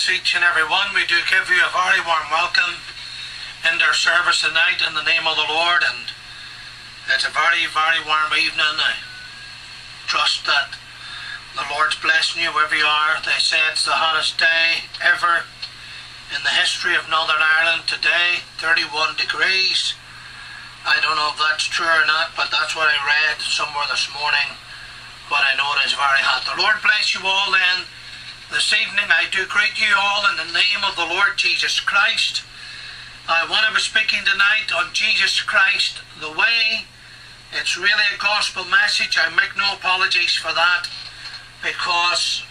bless each and every one. We do give you a very warm welcome in our service tonight in the name of the Lord, and it's a very, very warm evening. I trust that the Lord's blessing you wherever you are. They say it's the hottest day ever in the history of Northern Ireland today, 31 degrees. I don't know if that's true or not, but that's what I read somewhere this morning, but I know it is very hot. The Lord bless you all then. This evening I do greet you all in the name of the Lord Jesus Christ. I want to be speaking tonight on Jesus Christ, the way. It's really a gospel message. I make no apologies for that, because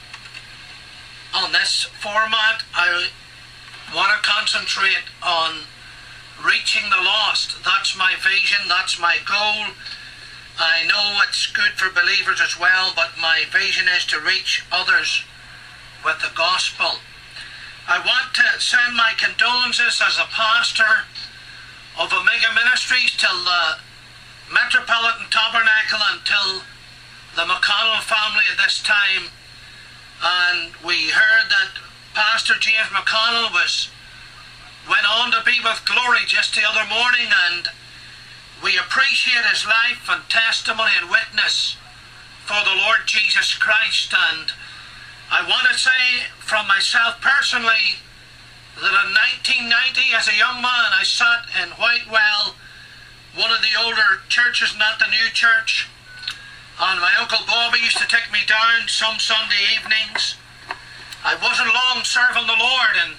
on this format I want to concentrate on reaching the lost. That's my vision, that's my goal. I know it's good for believers as well, but my vision is to reach others with the gospel. I want to send my condolences as a pastor of Omega Ministries till the Metropolitan Tabernacle and till the McConnell family at this time. And we heard that Pastor James McConnell went on to be with glory just the other morning, and we appreciate his life and testimony and witness for the Lord Jesus Christ. And I want to say from myself personally that in 1990 as a young man I sat in Whitewell, one of the older churches, not the new church, and my Uncle Bobby used to take me down some Sunday evenings. I wasn't long serving the Lord and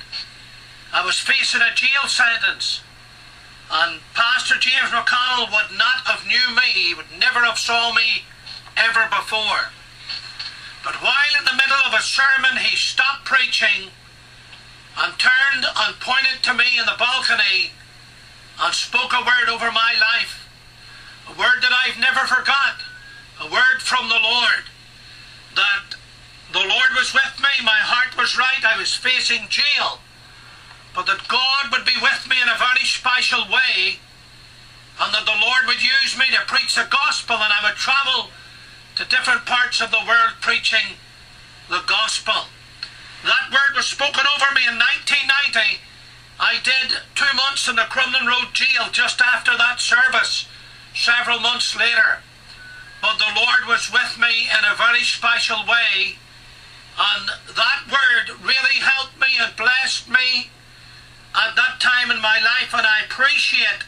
I was facing a jail sentence, and Pastor James McConnell would not have knew me. He would never have saw me ever before. But while in the middle of a sermon he stopped preaching and turned and pointed to me in the balcony and spoke a word over my life, a word that I've never forgot, a word from the Lord, that the Lord was with me, my heart was right, I was facing jail, but that God would be with me in a very special way, and that the Lord would use me to preach the gospel, and I would travel to different parts of the world preaching the gospel. That word was spoken over me in 1990. I did 2 months in the Crumlin Road jail just after that service, several months later. But the Lord was with me in a very special way, and that word really helped me and blessed me at that time in my life, and I appreciate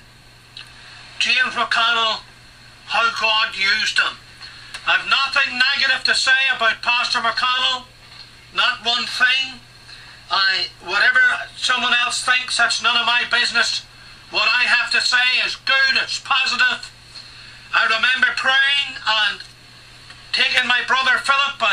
James McConnell, how God used him. I've nothing negative to say about Pastor McConnell, not one thing. Whatever someone else thinks, that's none of my business. What I have to say is good, it's positive. I remember praying and taking my brother Philip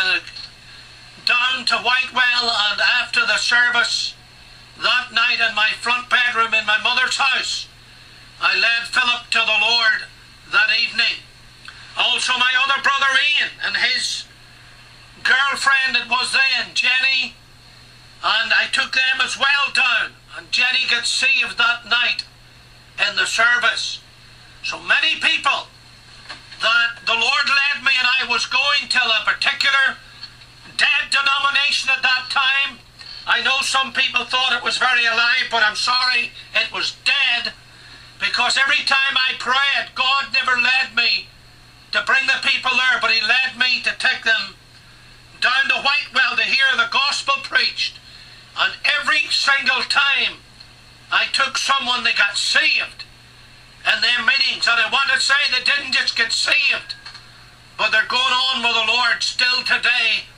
down to Whitewell, and after the service that night in my front bedroom in my mother's house, I led Philip to the Lord that evening. Also my other brother Ian and his girlfriend, it was then, Jenny, and I took them as well down, and Jenny got saved that night in the service. So many people that the Lord led me, and I was going to a particular dead denomination at that time. I know some people thought it was very alive, but I'm sorry, it was dead, because every time I prayed, God never led me to bring the people there, but he led me to take them down to Whitewell to hear the gospel preached. And every single time I took someone, they got saved in their meetings. And I want to say they didn't just get saved, but they're going on with the Lord still today.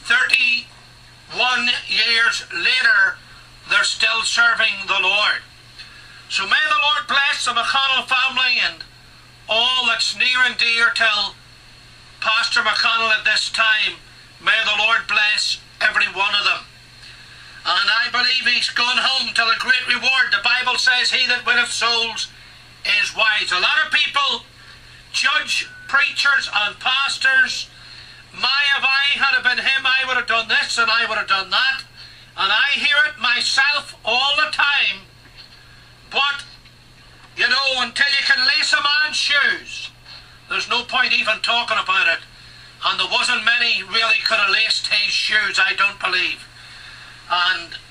31 years later, they're still serving the Lord. So may the Lord bless the McConnell family and all that's near and dear to Pastor McConnell at this time. May the Lord bless every one of them. And I believe he's gone home to a great reward. The Bible says he that winneth souls is wise. A lot of people judge preachers and pastors. If I had been him, I would have done this and I would have done that. And I hear it myself all the time. But you know, until you can lace a man's shoes, there's no point even talking about it. And there wasn't many really could have laced his shoes, I don't believe. And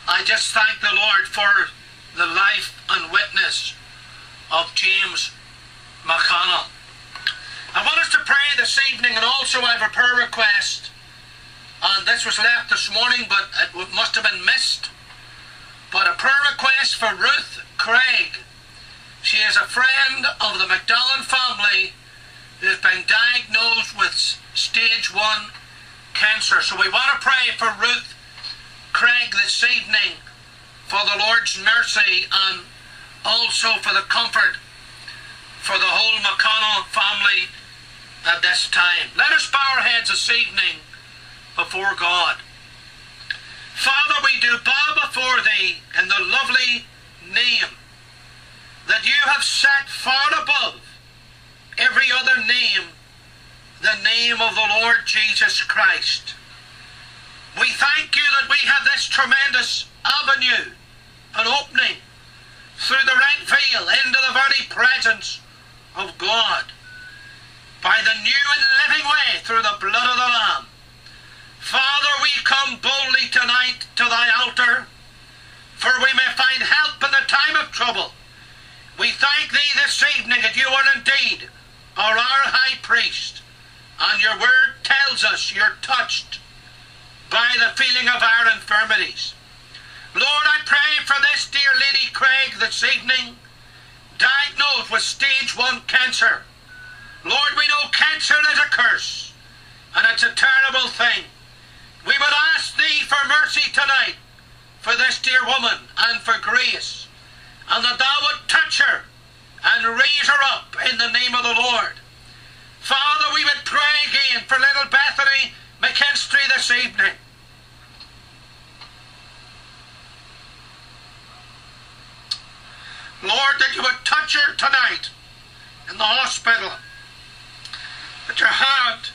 I just thank the Lord for the life and witness of James McConnell. I want us to pray this evening, and also I have a prayer request, and this was left this morning but it must have been missed, but a prayer request for Ruth Craig. She is a friend of the McDonald family who has been diagnosed with stage 1 cancer. So we want to pray for Ruth Craig this evening, for the Lord's mercy and also for the comfort for the whole McConnell family at this time. Let us bow our heads this evening before God. Father, we do bow before Thee in the lovely name that You have set far above every other name, the name of the Lord Jesus Christ. We thank You that we have this tremendous avenue, an opening through the rent veil into the very presence of God by the new and living way through the blood of the Lamb. Father, we come boldly tonight to Thy altar, for we may find help in the time of trouble. We thank Thee this evening that You are indeed our high priest, and Your word tells us You're touched by the feeling of our infirmities. Lord, I pray for this dear Lady Craig this evening, diagnosed with stage 1 cancer. Lord, we know cancer is a curse, and it's a terrible thing. We would ask Thee for mercy tonight for this dear woman and for grace, and that Thou would touch her and raise her up in the name of the Lord. Father, we would pray again for little Bethany McKinstry this evening. Lord, that You would touch her tonight in the hospital, that Your hand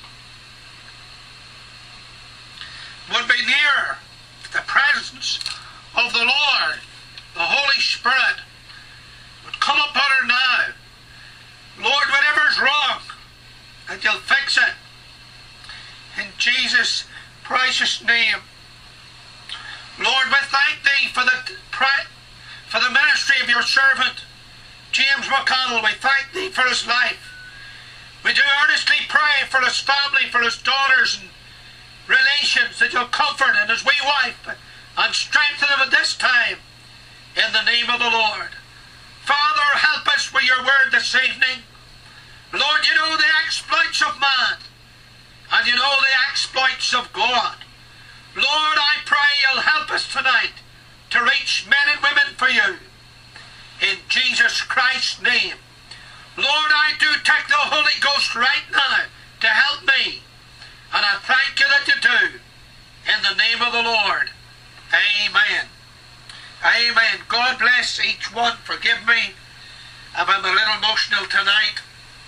would be near the presence of the Lord. The Holy Spirit would come upon her now. Lord, whatever's wrong, that You'll fix it. In Jesus' precious name. Lord, we thank Thee for the ministry of Your servant, James McConnell. We thank Thee for his life. We do earnestly pray for his family, for his daughters and relations, that You'll comfort him, his wee wife, and strengthen him at this time, in the name of the Lord. Father, help us with Your word this evening. Lord, You know the exploits of man, and You know the exploits of God. Lord, I pray You'll help us tonight to reach men and women for You, in Jesus Christ's name. Lord, I do take the Holy Ghost right now to help me, and I thank You that You do, in the name of the Lord. Amen. Amen. God bless each one. Forgive me if I'm a little emotional tonight.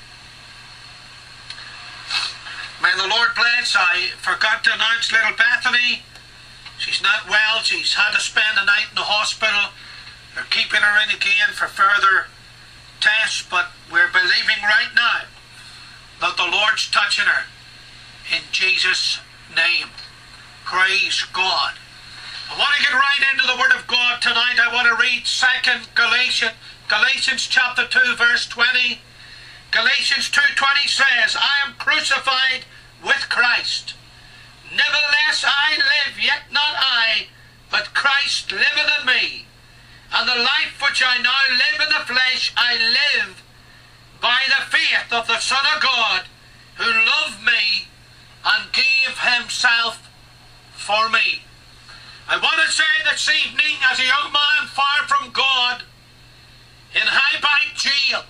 May the Lord bless. I forgot to announce little Bethany. She's not well. She's had to spend the night in the hospital. They're keeping her in again for further tests, but we're believing right now that the Lord's touching her, in Jesus' name. Praise God. I want to get right into the Word of God tonight. I want to read 2 Galatians chapter 2, verse 20. Galatians 2:20 says, I am crucified with Christ. Nevertheless I live, yet not I, but Christ liveth in me. And the life which I now live in the flesh, I live by the faith of the Son of God, who loved me and gave Himself for me. I want to say this evening, as a young man far from God, in Highbank Jail,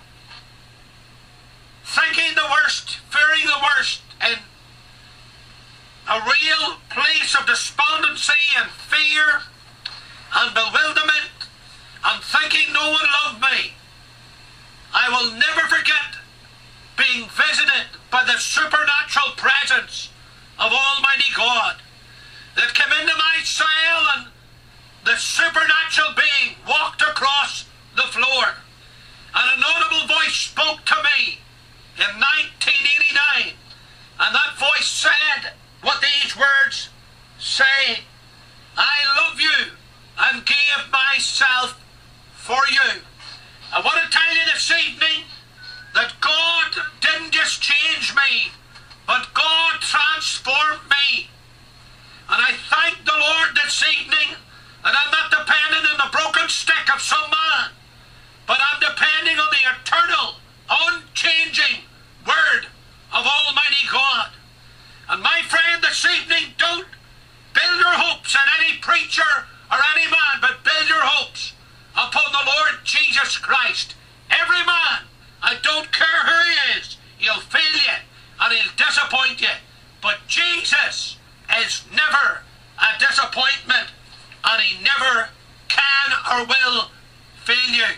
thinking the worst, fearing the worst, in a real place of despondency and fear and bewilderment, and thinking no one loved me, I will never forget being visited by the supernatural presence of Almighty God that came into my cell, and the supernatural being walked across the floor, and an audible voice spoke to me in 1989, and that voice said what these words say, I love you just changed me, but God transformed me. And I thank the Lord this evening that I'm not depending on the broken stick of some man, but I'm depending on the eternal, unchanging Word of Almighty God. And my friend, this evening, don't build your hopes on any preacher or any man, but build your hopes upon the Lord Jesus Christ. Every man, I don't care who he is, he'll fail you and he'll disappoint you. But Jesus is never a disappointment, and he never can or will fail you.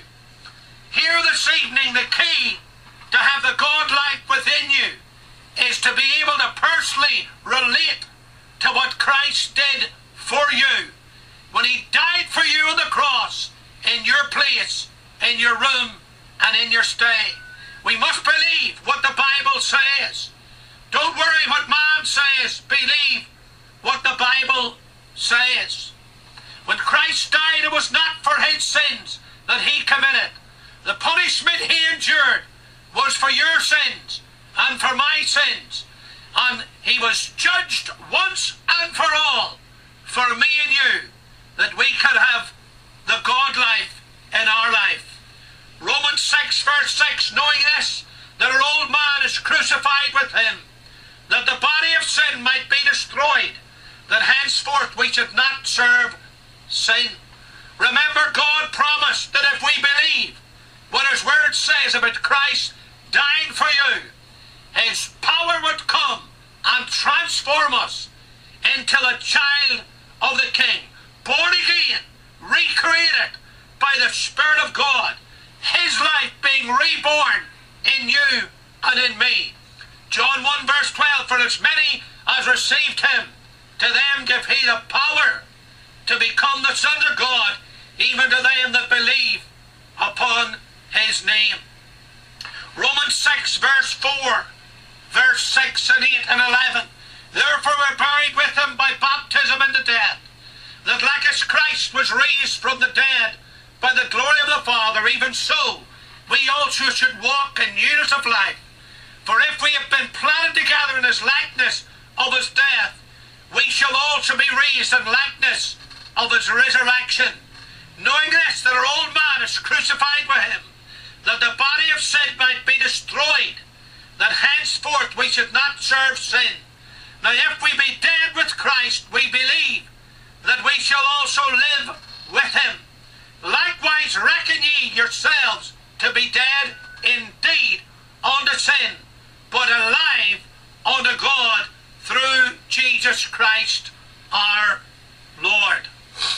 Here this evening, the key to have the God life within you is to be able to personally relate to what Christ did for you when he died for you on the cross, in your place, in your room, and in your stay. We must believe what the Bible says. Don't worry what man says. Believe what the Bible says. When Christ died, it was not for his sins that he committed. The punishment he endured was for your sins and for my sins. And he was judged once and for all for me and you, that we could have the God life in our life. Romans 6 verse 6, knowing this, that our old man is crucified with him, that the body of sin might be destroyed, that henceforth we should not serve sin. Remember, God promised that if we believe what his word says about Christ dying for you, his power would come and transform us into a child of the King, born again, recreated by the Spirit of God, his life being reborn in you and in me. John 1 verse 12, for as many as received him, to them give he the power to become the sons of God, even to them that believe upon his name. Romans 6 verse 4, verse 6 and 8 and 11. Therefore we're buried with him by baptism into death, that like as Christ was raised from the dead by the glory of the Father, even so we also should walk in newness of life. For if we have been planted together in his likeness of his death, we shall also be raised in likeness of his resurrection. Knowing this, that our old man is crucified with him, that the body of sin might be destroyed, that henceforth we should not serve sin. Now if we be dead with Christ, we believe that we shall also live with him. Likewise reckon ye yourselves to be dead indeed unto sin, but alive unto God through Jesus Christ our Lord.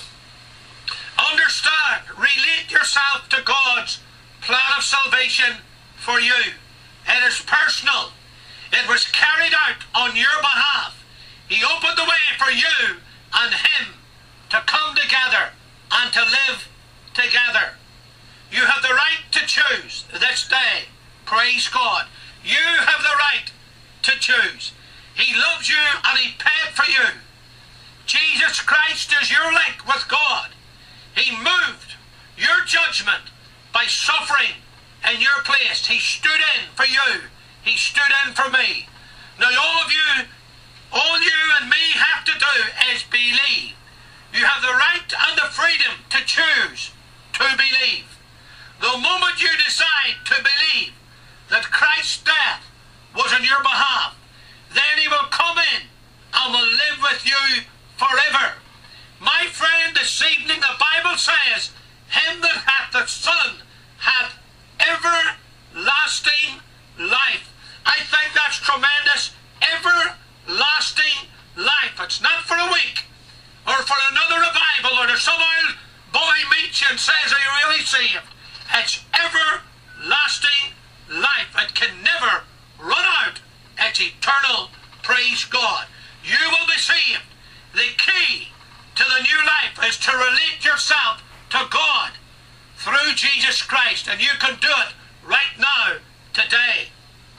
Understand, relate yourself to God's plan of salvation for you. It is personal. It was carried out on your behalf. He opened the way for you and him to come together and to live together. You have the right to choose this day. Praise God. You have the right to choose. He loves you and he paid for you. Jesus Christ is your link with God. He moved your judgment by suffering in your place. He stood in for you. He stood in for me. Now all you and me have to do is believe. You have the right and the freedom to choose to believe. The moment you decide to believe that Christ's death was on your behalf, then he will come in and will live with you forever. My friend, this evening the Bible says, him that hath the Son hath everlasting life. I think that's tremendous. Everlasting life. It's not for a week or for another revival, or there's some old boy meets you and says, are you really saved? It's everlasting life. It can never run out. It's eternal. Praise God. You will be saved. The key to the new life is to relate yourself to God through Jesus Christ, and you can do it right now, today.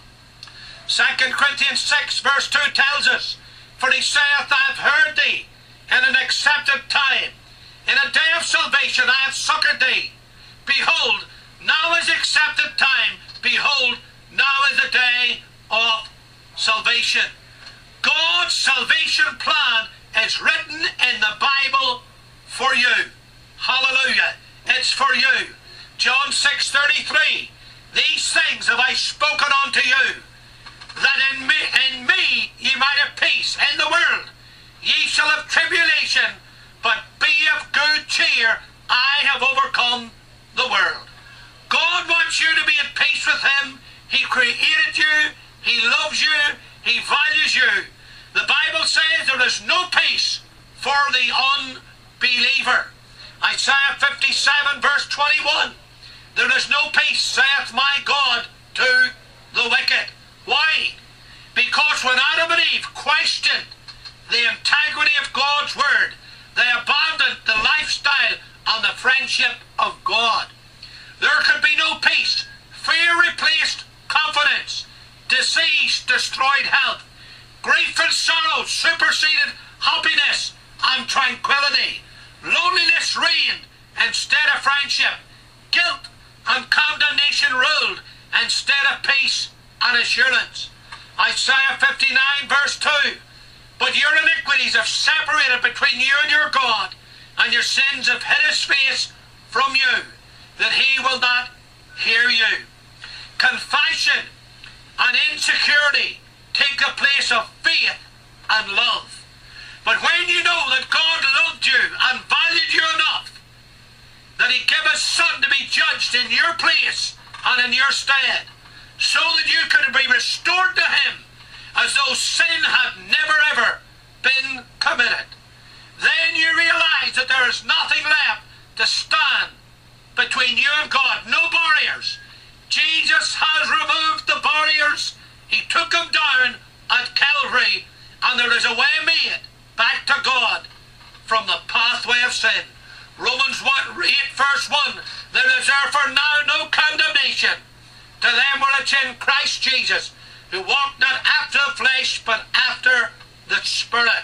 2 Corinthians 6 verse 2 tells us, for he saith, I have heard thee in an accepted time. In a day of salvation I have succoured thee. Behold, now is accepted time. Behold, now is the day of salvation. God's salvation plan is written in the Bible for you. Hallelujah. It's for you. John 6:33. These things have I spoken unto you, that in me ye might have peace. In the world ye shall have tribulation, but be of good cheer. I have overcome the world. God wants you to be at peace with him. He created you. He loves you. He values you. The Bible says there is no peace for the unbeliever. Isaiah 57 verse 21. There is no peace, saith my God, to the wicked. Why? Because when Adam and Eve questioned the integrity of God's word, they abandoned the lifestyle and the friendship of God. There could be no peace. Fear replaced confidence. Disease destroyed health. Grief and sorrow superseded happiness and tranquility. Loneliness reigned instead of friendship. Guilt and condemnation ruled instead of peace and assurance. Isaiah 59 verse 2. But your iniquities have separated between you and your God, and your sins have hid his face from you, that he will not hear you. Confession and insecurity take the place of faith and love. But when you know that God loved you and valued you enough, that he gave his son to be judged in your place and in your stead, so that you could be restored to him as though sin had never ever been committed, then you realize that there is nothing left to stand between you and God. No barriers. Jesus has removed the barriers. He took them down at Calvary, and there is a way made back to God from the pathway of sin. Romans 8 verse 1. There is therefore now no condemnation to them which are in Christ Jesus, who walk not after the flesh, but after the Spirit.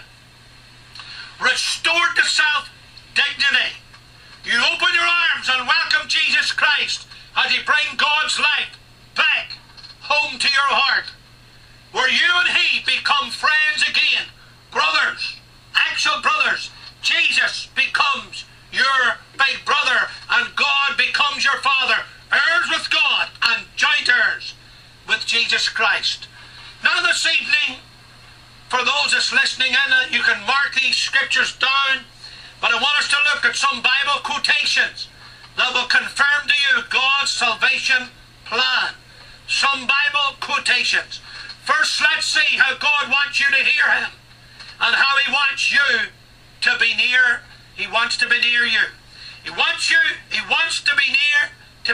Restored to self-dignity. You open your arms and welcome Jesus Christ as he brings God's life back home to your heart, where you and he become friends again, brothers, actual brothers. Jesus becomes your big brother, and God becomes your father, heirs with God and joint heirs with Jesus Christ. Now this evening, for those that's listening in, you can mark these scriptures down, but I want us to look at some Bible quotations that will confirm to you God's salvation plan. Some Bible quotations. First, let's see how God wants you to hear him, and how he wants you to be near. He wants to be near you. He wants you to be near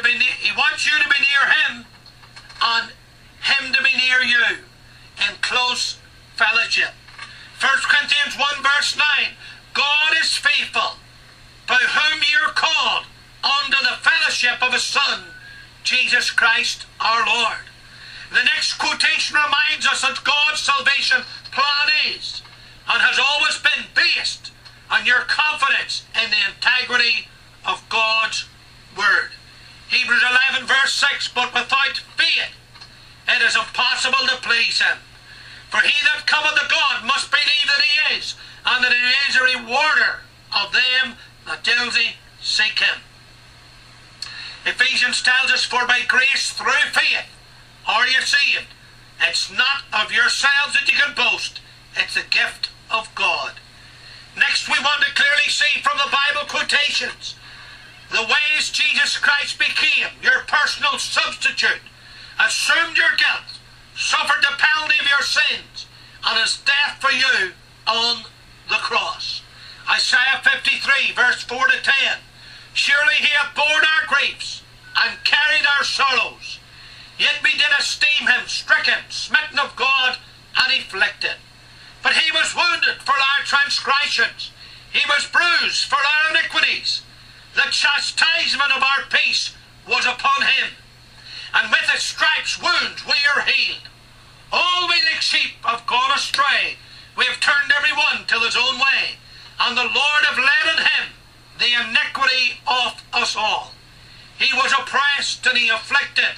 him, and him to be near you in close fellowship. 1 Corinthians 1 verse 9. God is faithful, by whom you are called unto the fellowship of his Son, Jesus Christ our Lord. The next quotation reminds us that God's salvation plan is and has always been based on your confidence in the integrity of God's word. Hebrews 11 verse 6. But without faith it is impossible to please him. For he that cometh to God must believe that he is, and that he is a rewarder of them that diligently seek him. Ephesians tells us, for by grace through faith are you saved. It's not of yourselves that you can boast. It's the gift of God. Next, we want to clearly see from the Bible quotations the ways Jesus Christ became your personal substitute, assumed your guilt, suffered the penalty of your sins, and his death for you on the cross. Isaiah 53 verse 4 to 10. Surely he hath borne our griefs and carried our sorrows, yet we did esteem him stricken, smitten of God, and afflicted. But he was wounded for our transgressions, he was bruised for our iniquities. The chastisement of our peace was upon him, and with his stripes wounds we are healed. All we like sheep have gone astray, we have turned every one to his own way, and the Lord hath laid on him the iniquity of us all. He was oppressed and he afflicted,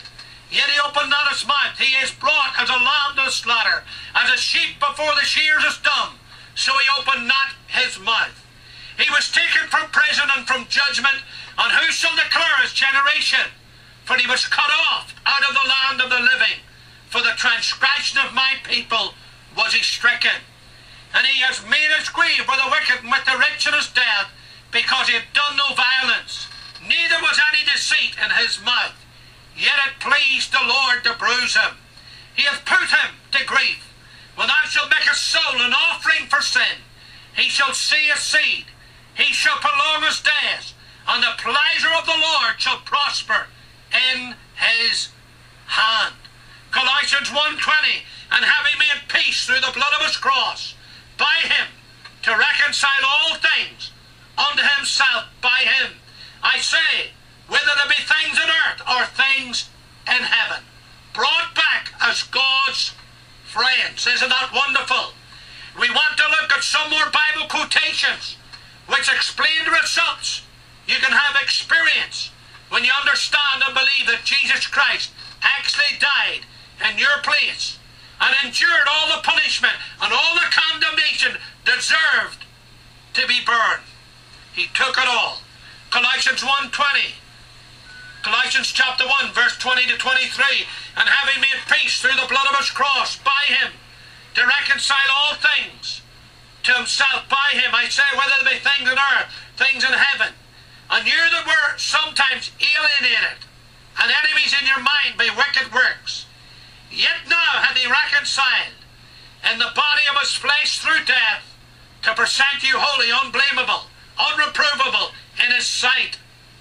yet he opened not his mouth. He is brought as a lamb to the slaughter, as a sheep before the shears is dumb, so he opened not his mouth. He was taken from prison and from judgment, and who shall declare his generation? For he was cut off out of the land of the living. For the transgression of my people was he stricken. And he has made his grave with the wicked and with the rich in his death, because he had done no violence, neither was any deceit in his mouth. Yet it pleased the Lord to bruise him. He hath put him to grief. When thou shalt make a soul an offering for sin, he shall see his seed. He shall prolong his days, and the pleasure of the Lord shall prosper in his hand. Colossians 1:20, and having made peace through the blood of his cross, by him to reconcile all things unto himself, by him. I say, whether there be things on earth or things in heaven, brought back as God's friends. Isn't that wonderful? We want to look at some more Bible quotations which explain the results you can have experience when you understand and believe that Jesus Christ actually died in your place and endured all the punishment and all the condemnation deserved to be burned. He took it all. Colossians 1:20. Colossians chapter 1, verse 20 to 23. And having made peace through the blood of his cross, by him, to reconcile all things to himself, by him. I say, whether there be things on earth, things in heaven. And you that were sometimes alienated and enemies in your mind by wicked works, yet now hath he reconciled in the body of his flesh through death, to present you holy, unblameable, unreprovable in his sight.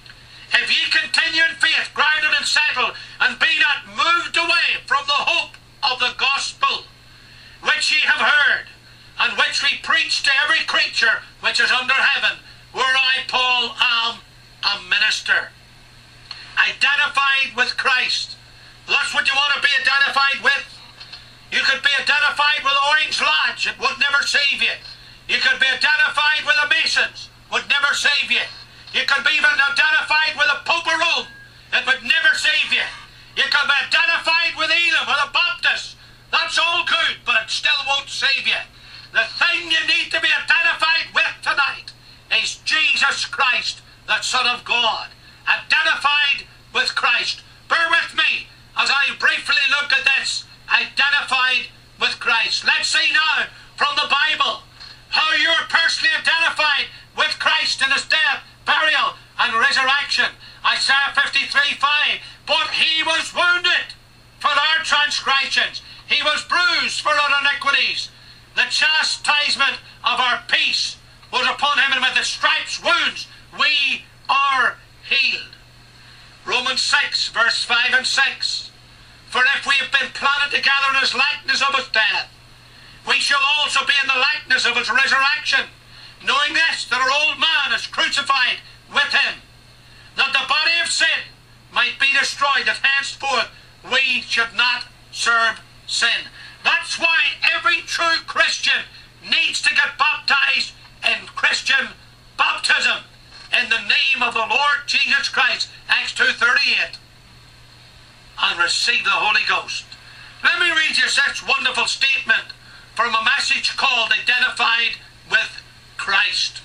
If ye continue in faith, grounded and settled, and be not moved away from the hope of the gospel, which ye have heard, and which we preach to every creature which is under heaven, where I, Paul, am a minister. Identified with Christ. That's what you want to be identified with. You could be identified with Orange Lodge. It would never save you. You could be identified with the Masons. Would never save you. You could be even identified with the Pope of Rome. It would never save you. You could be identified with Elam or the Baptists. That's all good, but it still won't save you. The thing you need to be identified with tonight is Jesus Christ, the Son of God. Identified with Christ. Bear with me as I briefly look at this. Identified with Christ. Let's see now from the Bible how you're personally identified with Christ in his death, burial, and resurrection. Isaiah 53:5. But he was wounded for our transgressions. He was bruised for our iniquities. The chastisement of our peace was upon him, and with the stripes, wounds, we are healed. Romans 6, verse 5 and 6. For if we have been planted together in his likeness of his death, we shall also be in the likeness of his resurrection, knowing this, that our old man is crucified with him, that the body of sin might be destroyed, that henceforth we should not serve sin. That's why every true Christian needs to get baptized in Christian baptism in the name of the Lord Jesus Christ, Acts 2:38, and receive the Holy Ghost. Let me read you this wonderful statement from a message called Identified with Christ.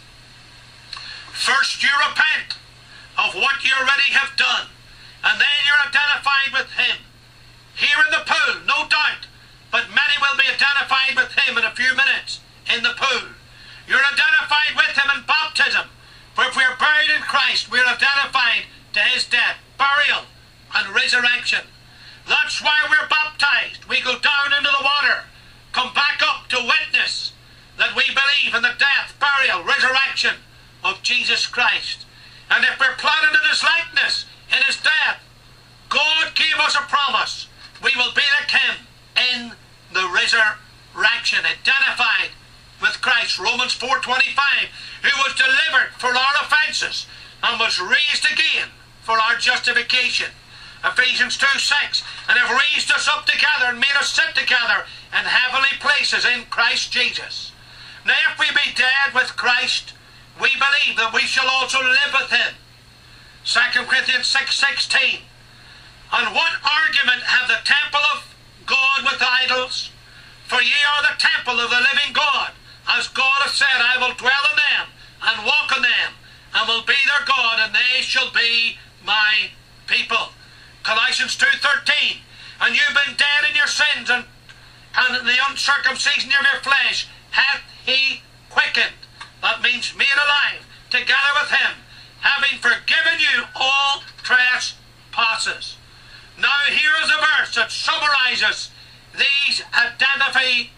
First you repent of what you already have done, and then you're identified with him. Here in the pool, no doubt, but many will be identified with him in a few minutes in the pool. You're identified with him in baptism, for if we are buried in Christ, we are identified to his death, burial, and resurrection. That's why we're baptized. We go down into the water, come back up to witness that we believe in the death, burial, resurrection of Jesus Christ. And if we're planted in his likeness, in his death, God gave us a promise. We will be like him in the resurrection, identified with Christ. Romans 4:25, who was delivered for our offenses and was raised again for our justification. Ephesians 2:6, and have raised us up together and made us sit together in heavenly places in Christ Jesus. Now if we be dead with Christ, we believe that we shall also live with him. 2 Corinthians 6:16, And what argument have the temple of God with idols? For ye are the temple of the living God. As God hath said, I will dwell in them, and walk in them, and will be their God, and they shall be my people. Colossians 2:13. And you've been dead in your sins, and in the uncircumcision of your flesh hath he quickened. That means made alive, together with him, having forgiven you all trespasses. Now here is a verse that summarizes these identify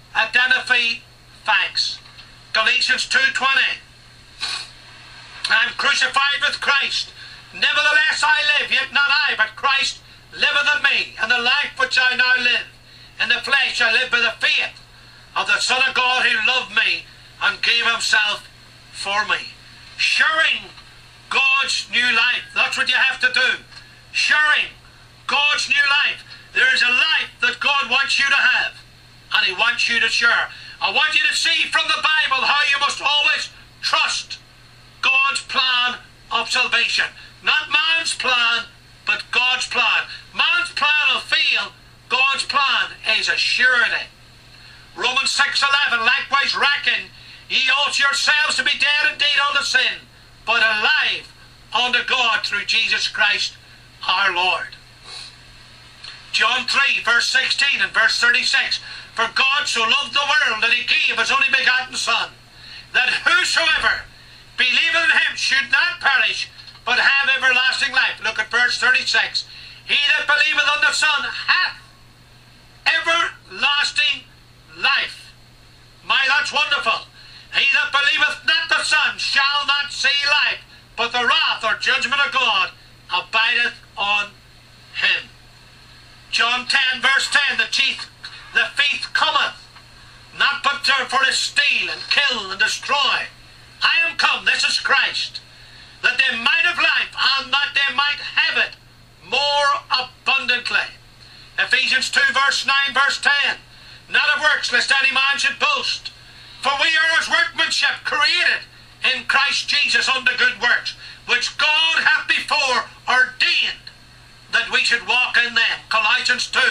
facts. Galatians 2:20. I am crucified with Christ. Nevertheless I live, yet not I, but Christ liveth in me. And the life which I now live in the flesh I live by the faith of the Son of God who loved me and gave himself for me. Sharing God's new life. That's what you have to do. Sharing God's new life. There is a life that God wants you to have, and he wants you to share. I want you to see from the Bible how you must always trust God's plan of salvation. Not man's plan, but God's plan. Man's plan will fail. God's plan is a surety. Romans 6:11. Likewise reckon ye also yourselves to be dead indeed unto sin, but alive unto God through Jesus Christ our Lord. John 3, verse 16 and verse 36. For God so loved the world that he gave his only begotten Son, that whosoever believeth in him should not perish, but have everlasting life. Look at verse 36. He that believeth on the Son hath everlasting life. My, that's wonderful. He that believeth not the Son shall not see life, but the wrath or judgment of God abideth on him. John 10, verse 10. The thief cometh, not but for to steal and kill and destroy. I am come, this is Christ, that they might have life, and that they might have it more abundantly. Ephesians 2, verse 9, verse 10. Not of works, lest any man should boast. For we are his workmanship, created in Christ Jesus unto good works, which God hath before ordained that we should walk in them. Colossians 2,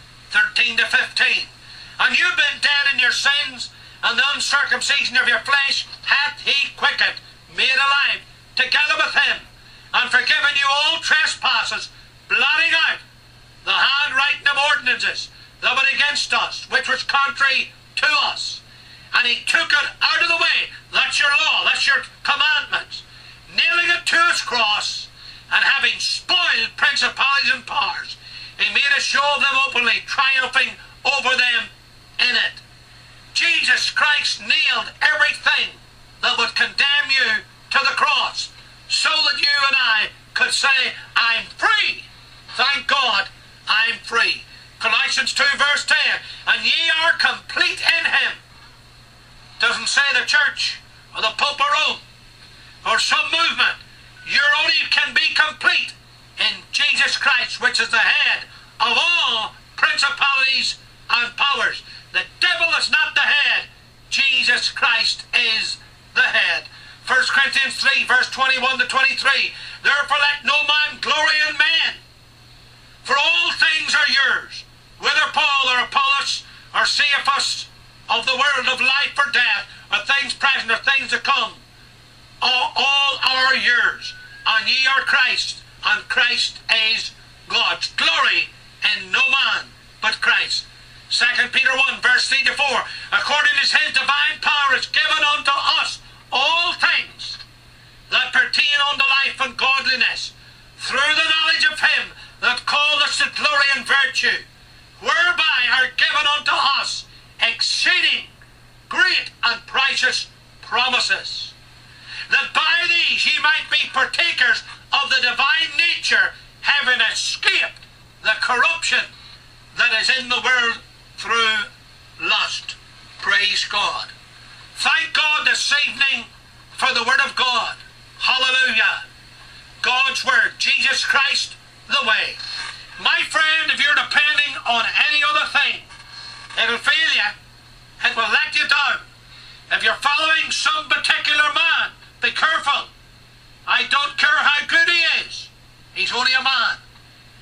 13 to 15. And you've been dead in your sins, and the uncircumcision of your flesh hath he quickened, made alive, together with him, and forgiven you all trespasses, blotting out the handwriting of ordinances that were against us, which was contrary to us. And he took it out of the way. That's your law, that's your commandments. Nailing it to his cross, and having spoiled principalities and powers, he made a show of them openly, triumphing over them in it. Jesus Christ nailed everything that would condemn you to the cross, so that you and I could say, I'm free. Thank God, I'm free. Colossians 2, verse 10. And ye are complete in him. Doesn't say the church or the Pope of Rome or some movement. You only can be complete in Jesus Christ, which is the head of all principalities and powers. The devil is not the head. Jesus Christ is the head. 1 Corinthians 3, verse 21 to 23. Therefore let no man glory in man, for all things are yours, whether Paul or Apollos or Cephas, of the world, of life or death, or things present or things to come. All are yours, and ye are Christ, and Christ is God's. Glory in no man but Christ. 2 Peter 1, verse 3 to 4. According as his divine power is given unto us all things that pertain unto life and godliness, through the knowledge of him that called us to glory and virtue, whereby are given unto us exceeding great and precious promises, that by these ye might be partakers of the divine nature, having escaped the corruption that is in the world through lust. Praise God. Thank God this evening for the Word of God. Hallelujah. God's Word, Jesus Christ, the way. My friend, if you're depending on any other thing, it'll fail you. It will let you down. If you're following some particular man, be careful. I don't care how good he is. He's only a man.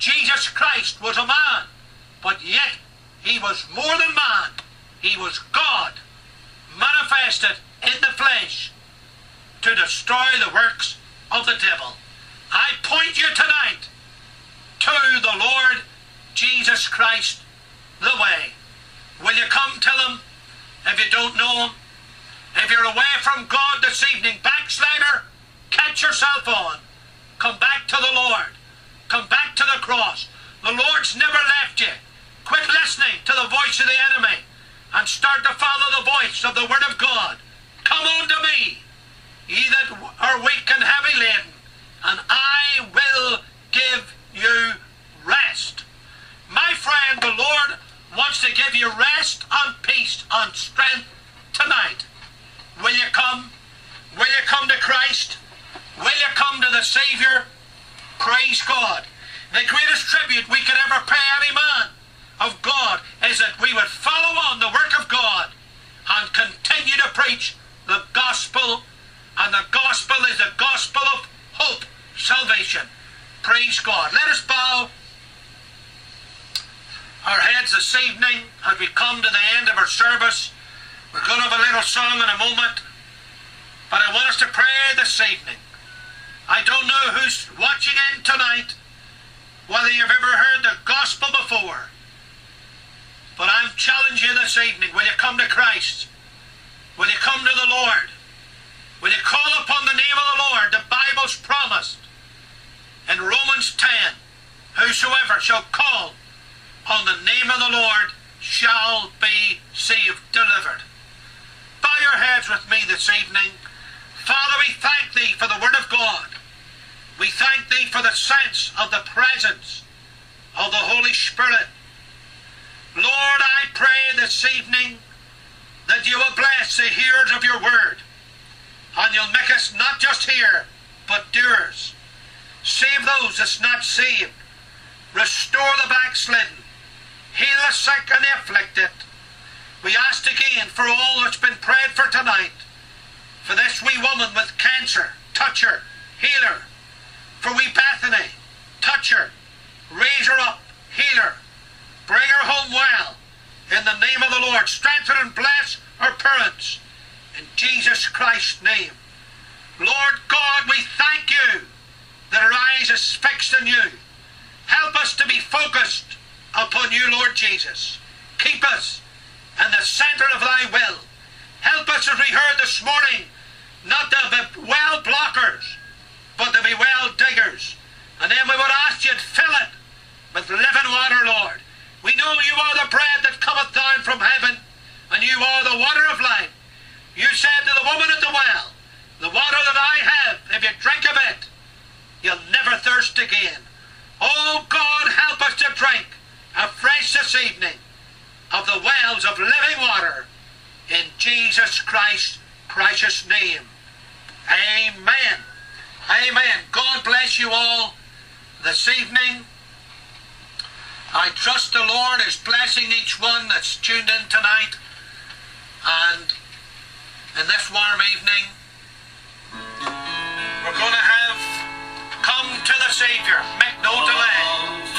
Jesus Christ was a man, but yet he was more than man. He was God, manifested in the flesh to destroy the works of the devil. I point you tonight to the Lord Jesus Christ, the way. Will you come to him if you don't know him? If you're away from God this evening, backslider, catch yourself on. Come back to the Lord. Come back to the cross. The Lord's never left you. Quit listening to the voice of the enemy and start to follow the voice of the Word of God. Come unto me, ye that are weak and heavy laden, and I will give you rest. My friend, the Lord wants to give you rest and peace and strength tonight. Will you come? Will you come to Christ? Will you come to the Saviour? Praise God. The greatest tribute we could ever pay any man of God is that we would follow on the work of God and continue to preach the gospel, and the gospel is the gospel of hope, salvation. Praise God. Let us bow our heads this evening as we come to the end of our service. We're going to have a little song in a moment, but I want us to pray this evening. I don't know who's watching in tonight, whether you've ever heard the gospel before, but I'm challenging you this evening. Will you come to Christ? Will you come to the Lord? Will you call upon the name of the Lord? The Bible's promised in Romans 10, whosoever shall call on the name of the Lord shall be saved, delivered. Bow your heads with me this evening. Father, we thank thee for the Word of God. We thank thee for the sense of the presence of the Holy Spirit. Lord, I pray this evening that you will bless the hearers of your word, and you'll make us not just hear, but doers. Save those that's not saved. Restore the backslidden. Heal the sick and the afflicted. We ask again for all that's been prayed for tonight. For this wee woman with cancer, touch her, heal her. For wee Bethany, touch her, raise her up, heal her. Bring her home well. In the name of the Lord, strengthen and bless her parents. In Jesus Christ's name. Lord God, we thank you that our eyes is fixed on you. Help us to be focused upon you, Lord Jesus. Keep us in the centre of thy will. Help us, as we heard this morning, not to be well blockers, but to be well diggers. And then we would ask you to fill it with living water, Lord. We know you are the bread that cometh down from heaven, and you are the water of life. You said to the woman at the well, the water that I have, if you drink of it, you'll never thirst again. Oh God, help us to drink afresh this evening of the wells of living water in Jesus Christ's precious name. Amen. Amen. God bless you all this evening. I trust the Lord is blessing each one that's tuned in tonight. And in this warm evening, we're going to have Come to the Saviour. Make no delay.